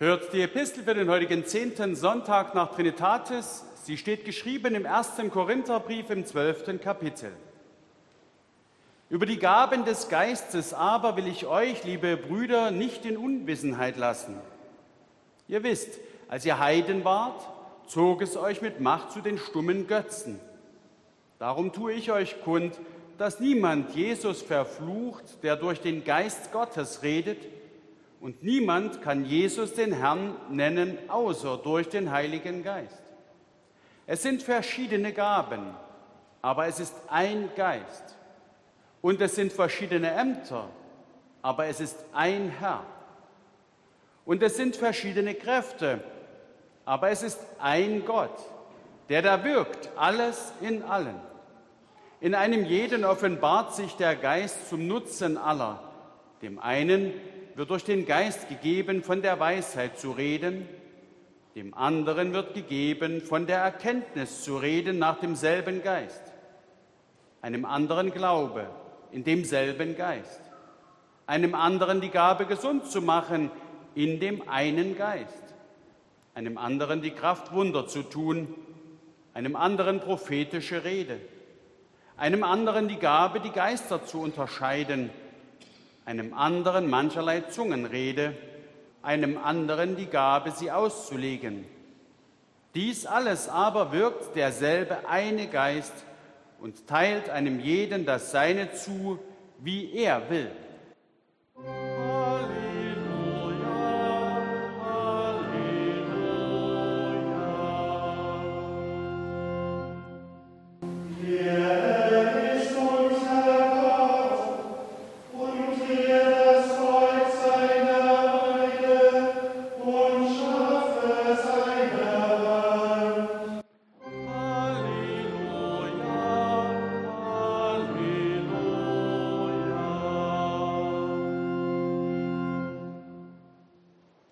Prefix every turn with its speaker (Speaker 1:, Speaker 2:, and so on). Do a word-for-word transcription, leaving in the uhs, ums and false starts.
Speaker 1: Hört die Epistel für den heutigen zehnten Sonntag nach Trinitatis. Sie steht geschrieben im ersten Korintherbrief im zwölften Kapitel. Über die Gaben des Geistes aber will ich euch, liebe Brüder, nicht in Unwissenheit lassen. Ihr wisst, als ihr Heiden wart, zog es euch mit Macht zu den stummen Götzen. Darum tue ich euch kund, dass niemand Jesus verflucht, der durch den Geist Gottes redet, und niemand kann Jesus den Herrn nennen, außer durch den Heiligen Geist. Es sind verschiedene Gaben, aber es ist ein Geist. Und es sind verschiedene Ämter, aber es ist ein Herr. Und es sind verschiedene Kräfte, aber es ist ein Gott, der da wirkt, alles in allen. In einem jeden offenbart sich der Geist zum Nutzen aller. Dem einen wird durch den Geist gegeben, von der Weisheit zu reden, dem anderen wird gegeben, von der Erkenntnis zu reden nach demselben Geist, einem anderen Glaube in demselben Geist, einem anderen die Gabe, gesund zu machen, in dem einen Geist, einem anderen die Kraft, Wunder zu tun, einem anderen prophetische Rede, einem anderen die Gabe, die Geister zu unterscheiden, einem anderen mancherlei Zungenrede, einem anderen die Gabe, sie auszulegen. Dies alles aber wirkt derselbe eine Geist und teilt einem jeden das Seine zu, wie er will.